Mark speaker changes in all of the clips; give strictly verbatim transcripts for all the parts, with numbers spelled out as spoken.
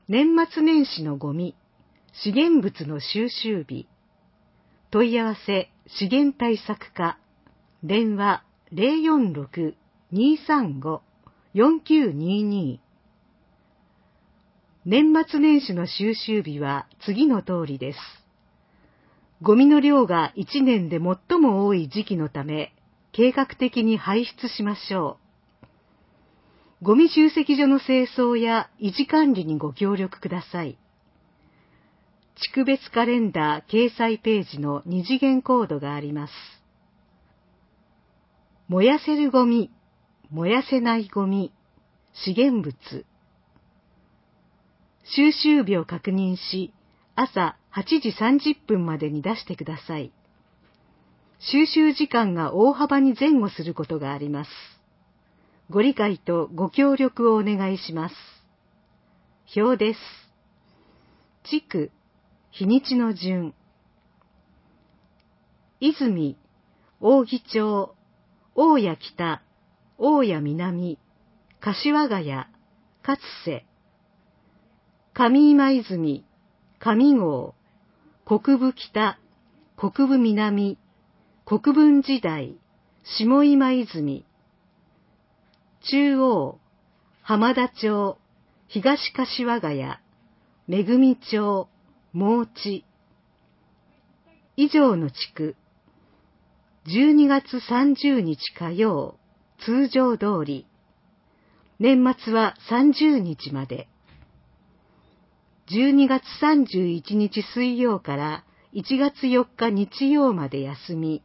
Speaker 1: 年末年始のゴミ、資源物の収集日。問い合わせ資源対策課。電話 ゼロよんろく にさんご よんきゅうにに。年末年始の収集日は次の通りです。ゴミの量がいちねんで最も多い時期のため、計画的に排出しましょう。ゴミ集積所の清掃や維持管理にご協力ください。地区別カレンダー掲載ページの二次元コードがあります。燃やせるゴミ、燃やせないゴミ、資源物。収集日を確認し、朝はちじさんじゅっぷんまでに出してください。収集時間が大幅に前後することがあります。ご理解とご協力をお願いします。表です。地区、日にちの順。泉、扇町、大谷北、大谷南、柏ヶ谷、勝瀬、上今泉、上郷、国分北、国分南、国分時代、下今泉、中央、浜田町、東柏ヶ谷、めぐみ町、毛地。以上の地区、じゅうにがつさんじゅうにち火曜、通常通り。年末はさんじゅうにちまで。じゅうにがつさんじゅういちにち水曜からいちがつよっか日曜まで休み。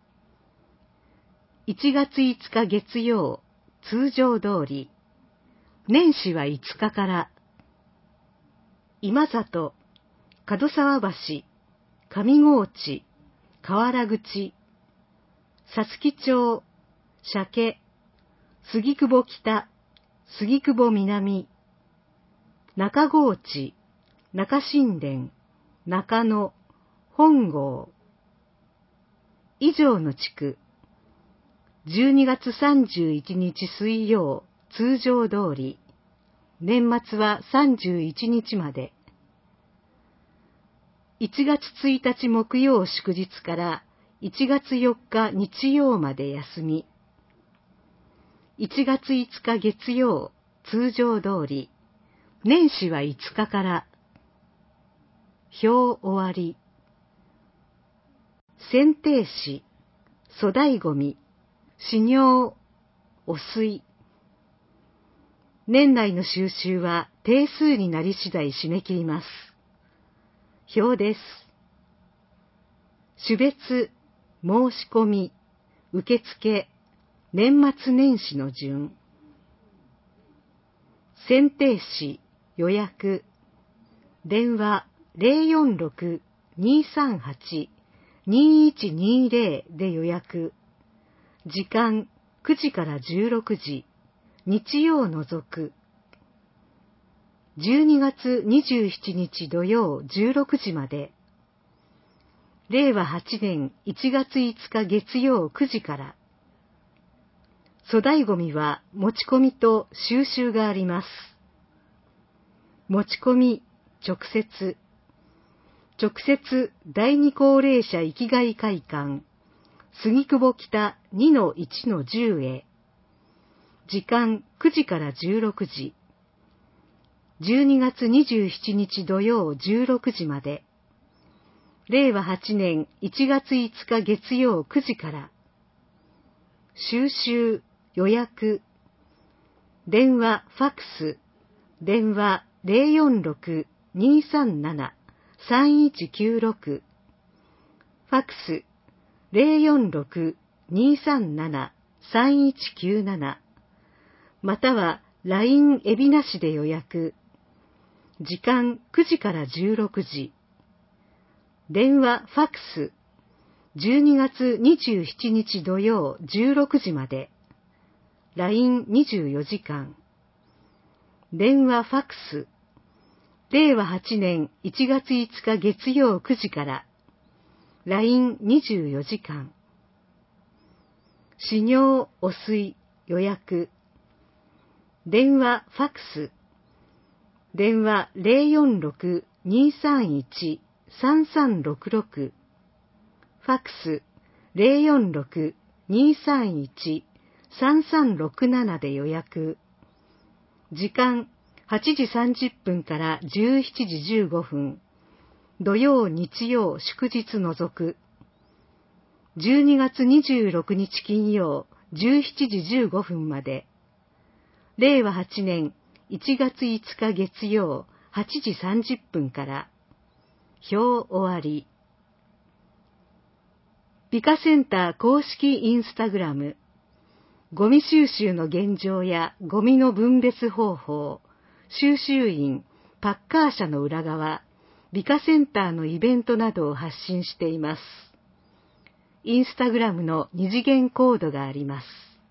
Speaker 1: いちがついつか月曜、通常通り。年始はいつかから。今里、門沢橋、上河内、河原口、さつき町、鮭、杉久保北、杉久保南、中河内、中新田、中野、本郷。以上の地区、じゅうにがつさんじゅういちにち水曜、通常通り。年末はさんじゅういちにちまで。いちがつついたち木曜祝日からいちがつよっか日曜まで休み。いちがついつか月曜、通常通り。年始はいつかから。表終わり。選定士、粗大ゴミ、始尿、汚水。年内の収集は定数になり次第締め切ります。表です。種別、申し込み、受付、年末年始の順。選定士、予約。電話 ゼロよんろく にさんはち にいちにゼロ で予約。時間くじからじゅうろくじ。日曜除く。じゅうにがつにじゅうしちにち土曜じゅうろくじまで。れいわはちねんいちがついつか月曜くじから。粗大ゴミは持ち込みと収集があります。持ち込み、直接。直接だいに高齢者生きがい会館、杉久保北 にのいちのじゅう へ。時間くじからじゅうろくじ。じゅうにがつにじゅうしちにち土曜じゅうろくじまで。れいわはちねんいちがついつか月曜くじから。収集、予約。電話、ファックス。電話 ゼロよんろく にさんなな さんいちきゅうろく。ファックス ゼロよんろく にさんなな さんいちきゅうなな。または ライン エビなしで予約。時間くじからじゅうろくじ。電話、ファックス。じゅうにがつにじゅうしちにち土曜じゅうろくじまで。ラインにじゅうよじかん。電話、ファックス。れいわはちねんいちがついつか月曜くじから。ラインにじゅうよじかん。始尿、汚水、予約。電話、ファックス。 電話 ゼロよんろく にさんいち さんさんろくろく、ファックス ゼロよんろく にさんいち さんさんろくななで予約。時間はちじさんじゅっぷんからじゅうしちじじゅうごふん。土曜、日曜、祝日除く。じゅうにがつにじゅうろくにち金曜、じゅうしちじじゅうごふんまで。れいわはちねんいちがついつか月曜、はちじさんじゅっぷんから。表終わり。美化センター公式インスタグラム。ゴミ収集の現状やゴミの分別方法、収集員、パッカー車の裏側、美化センターのイベントなどを発信しています。インスタグラムの二次元コードがあります。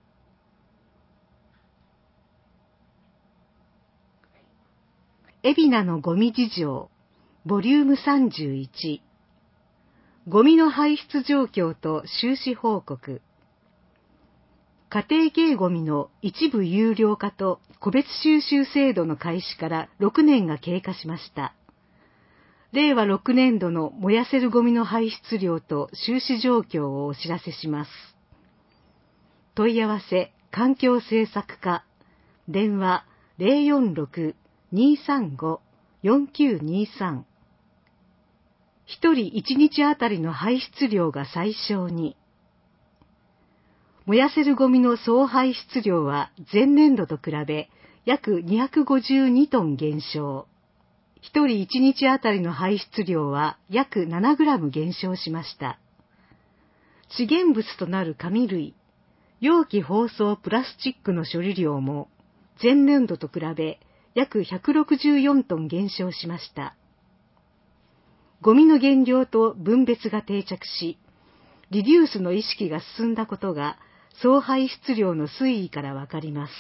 Speaker 1: 海老名のゴミ事情、ボリュームさんじゅういち。ゴミの排出状況と収支報告。家庭系ゴミの一部有料化と個別収集制度の開始からろくねんが経過しました。れいわろくねんどの燃やせるゴミの排出量と収支状況をお知らせします。問い合わせ、環境政策課、電話 ゼロよんろく にさんご よんきゅうにさん。一人一日あたりの排出量が最小に。燃やせるゴミの総排出量は前年度と比べ約にひゃくごじゅうにトン減少。一人一日あたりの排出量は約ななグラム減少しました。資源物となる紙類、容器包装プラスチックの処理量も前年度と比べ約ひゃくろくじゅうよんトン減少しました。ゴミの減量と分別が定着し、リデュースの意識が進んだことが総排出量の推移からわかります。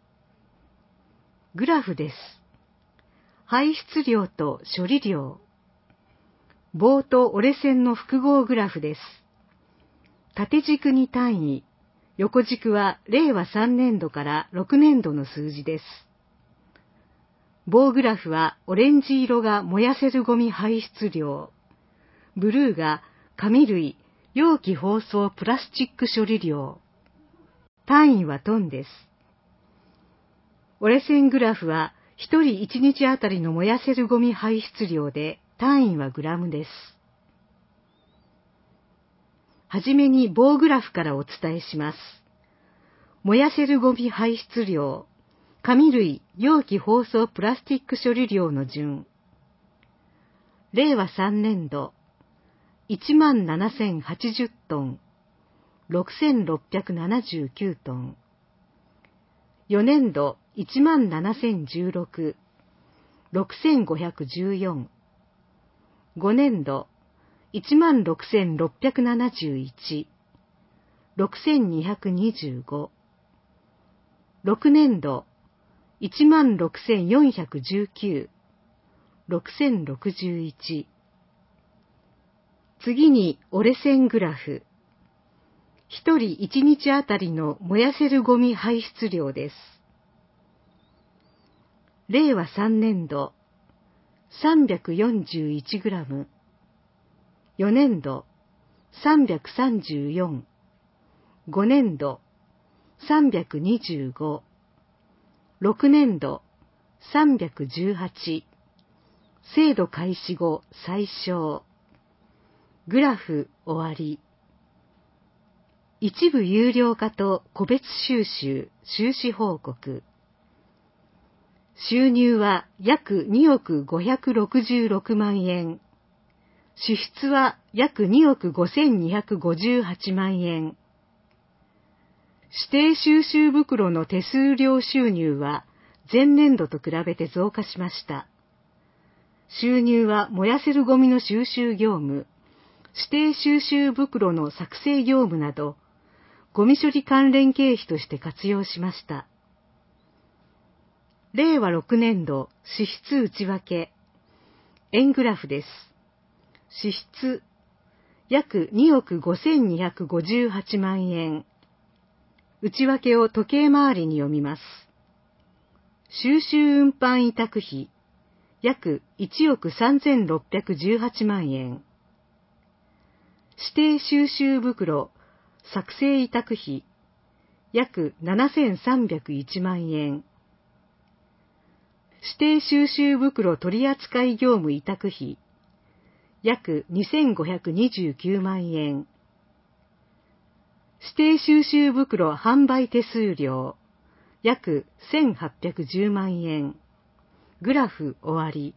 Speaker 1: グラフです。排出量と処理量。棒と折れ線の複合グラフです。縦軸に単位、横軸はれいわさんねんどからろくねんどの数字です。棒グラフはオレンジ色が燃やせるゴミ排出量、ブルーが紙類、容器包装プラスチック処理量。単位はトンです。折れ線グラフは一人一日あたりの燃やせるゴミ排出量で単位はグラムです。はじめに棒グラフからお伝えします。燃やせるゴミ排出量、紙類、容器包装プラスチック処理量の順。れいわさんねんど、いちまんななせんはちじゅうトン、ろくせんろっぴゃくななじゅうきゅうトン。よねんど、いちまんななせんじゅうろく、ろくせんごひゃくじゅうよん。ごねんど、いちまんろくせんろっぴゃくななじゅういち、ろくせんにひゃくにじゅうご。ろくねんど、いちまんろくせんよんひゃくじゅうきゅう、ろくせんろくじゅういち。次に折れ線グラフ。一人一日あたりの燃やせるゴミ排出量です。れいわさんねんど、さんびゃくよんじゅういちグラム。よねんど、さんびゃくさんじゅうよん。ごねんど、さんびゃくにじゅうご。ろくねんど、さんびゃくじゅうはち。制度開始後最小。グラフ終わり。一部有料化と個別収集、収支報告。収入は約におくごひゃくろくじゅうろくまんえん。支出は約におくごせんにひゃくごじゅうはちまんえん。指定収集袋の手数料収入は前年度と比べて増加しました。収入は燃やせるゴミの収集業務、指定収集袋の作成業務など、ゴミ処理関連経費として活用しました。れいわろくねんど支出内訳。円グラフです。支出、約におくごせんにひゃくごじゅうはちまんえん。内訳を時計回りに読みます。収集運搬委託費、 約いちおくさんぜんろっぴゃくじゅうはちまんえん。指定収集袋作成委託費約ななせんさんびゃくいちまんえん。指定収集袋取扱業務委託費約にせんごひゃくにじゅうきゅうまんえん。指定収集袋販売手数料約せんはっぴゃくじゅうまんえん。グラフ終わり。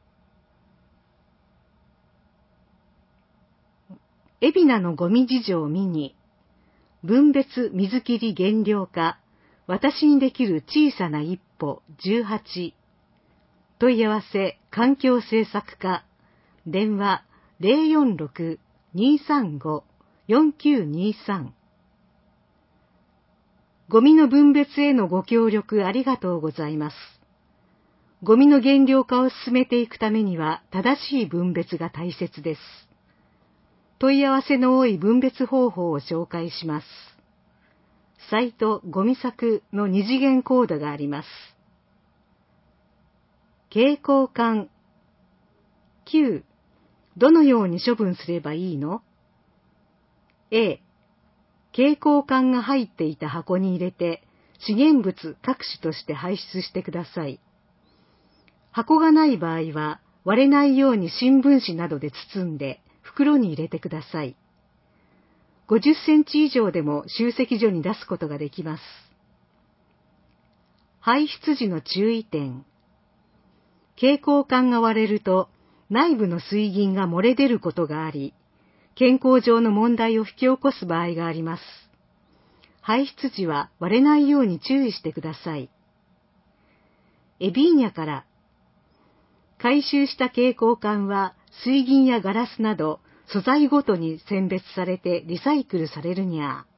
Speaker 1: 海老名のゴミ事情ミニ分別水切り減量化私にできる小さな一歩じゅうはち。問い合わせ環境政策課電話 ゼロよんろく にさんご よんきゅうにさん。ゴミの分別へのご協力ありがとうございます。ゴミの減量化を進めていくためには正しい分別が大切です。問い合わせの多い分別方法を紹介します。サイトゴミ削の二次元コードがあります。携行缶きゅう。どのように処分すればいいの？ A. 携行缶が入っていた箱に入れて資源物各種として排出してください。箱がない場合は割れないように新聞紙などで包んで袋に入れてください。ごじゅっセンチ以上でも集積所に出すことができます。排出時の注意点。携行缶が割れると内部の水銀が漏れ出ることがあり、健康上の問題を引き起こす場合があります。排出時は割れないように注意してください。エビーニャから、回収した携行缶は水銀やガラスなど素材ごとに選別されてリサイクルされるにゃ。